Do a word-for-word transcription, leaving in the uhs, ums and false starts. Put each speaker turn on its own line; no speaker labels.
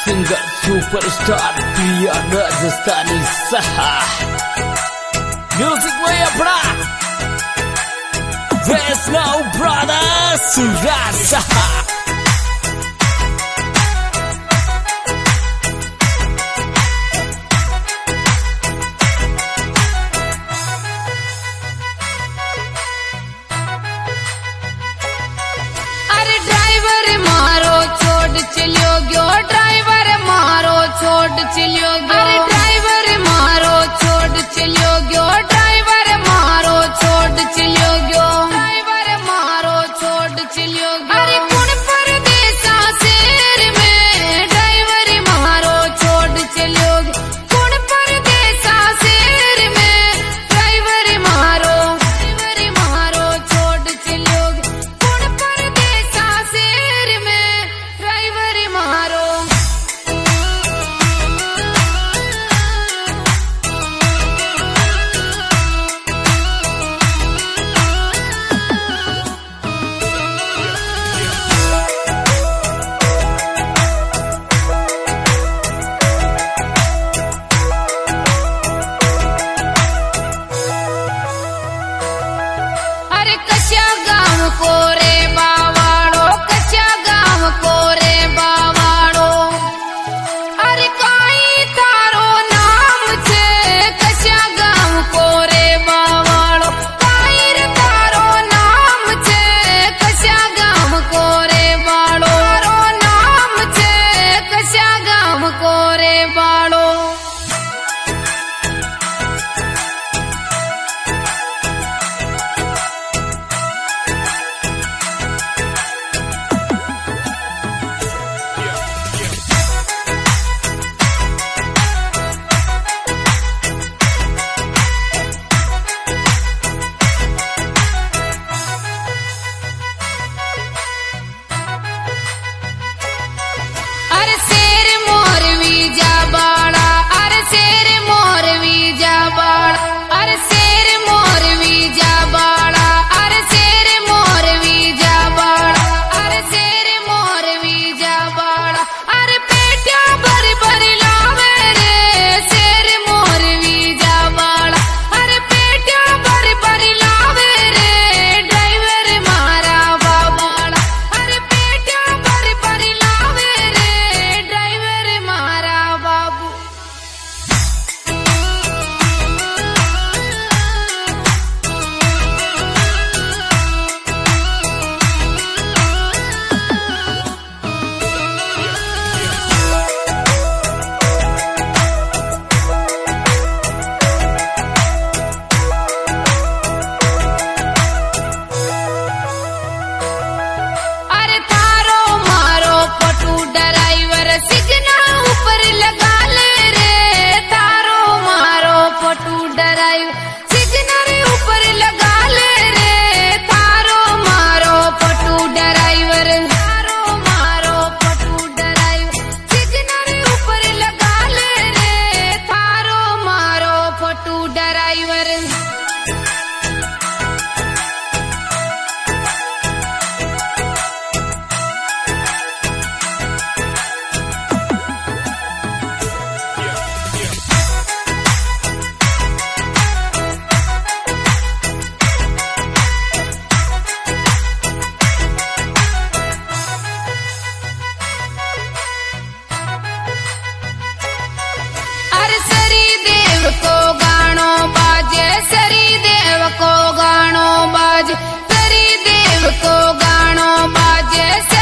Singer superstar Pria Rajasthani Saha Music way apna Vaishnav Brothers Suraj Saha
चलियो गयो driver मारो छोड़ चलियो गयो अरे ड्राइवर मारो छोड़ चलियो गयो ड्राइवर मारो छोड़ चलियो गयो ड्राइवर मारो छोड़ चलियो गयो अरे कौन परदेसा शहर में ड्राइवर मारो छोड़ चलियो गयो कौन परदेसा शहर में ड्राइवर मारो ड्राइवर मारो छोड़ चलियो गयो कौन परदेसा शहर में ड्राइवर मारो अरे कच्चा गाँव को रे बावाड़ो कच्चा गाँव को रे बावाड़ो अरे काई तारो नाम छे कच्चा गाँव को रे बावाड़ो काई रे तारो नाम छे कच्चा गाँव को रे बाड़ो तारो नाम छे कच्चा गाँव को रे बाड़ो अरे शेर मोरवी जा बाड़ा अरे शेर मोरवी जा बाड़ा अरे शेर मोरवी जा बाड़ा अरे शेर मोरवी जा बाड़ा अरे शेर मोरवी जा बाड़ा अरे पेटिया भर भर लावे रे शेर मोरवी जा बाड़ा अरे पेटिया भर भर लावे रे ड्राइवर मारा बाबाड़ा अरे पेटिया भर भर लावे रे ड्राइवर मारा बाबू अरे तारो मारो पटू ड्राइवर सिग्नल ऊपर लगा ले रे तारो मारो पटू ड्राइवर सिग्नल ऊपर लगा ले रे तारो मारो पटू ड्राइवर तारो मारो पटू ड्राइवर सिग्नल ऊपर लगा ले रे तारो मारो पटू ड्राइवर अरे सरी देव को गानो बाजे सरी देव को गानो बाजे सरी देव को गानो बाजे